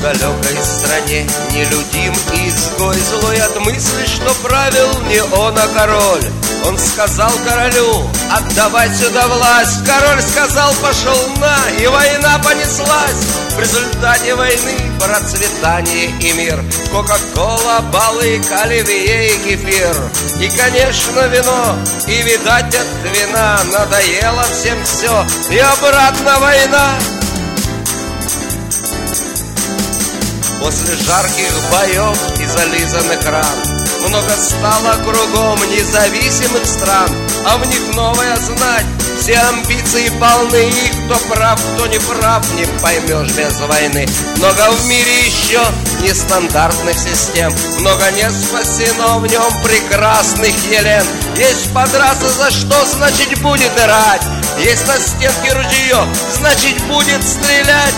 далекой стране нелюдим и изгой, злой от мысли, что правил не он, а король. Он сказал королю: отдавай сюда власть. Король сказал: пошел на, и война понеслась. В результате войны процветание и мир, кока-кола, балык, оливье и кефир. И, конечно, вино, и, видать, от вина надоело всем все, и обратно война. После жарких боев и зализанных ран много стало кругом независимых стран, а в них новая знать. Все амбиции полны, и кто прав, кто не прав, не поймешь без войны. Много в мире еще нестандартных систем, много не спасено в нем прекрасных Елен. Есть подраться за что, значит будет драть. Есть на стенке ружье, значит будет стрелять.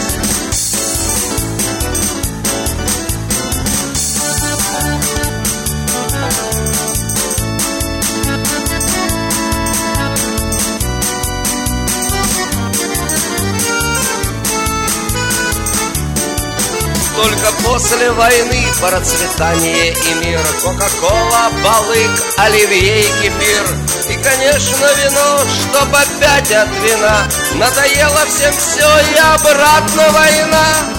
Только после войны процветание и мир, кока-кола, балык, оливье и кефир. И, конечно, вино, чтоб опять от вина надоело всем все, и обратно война.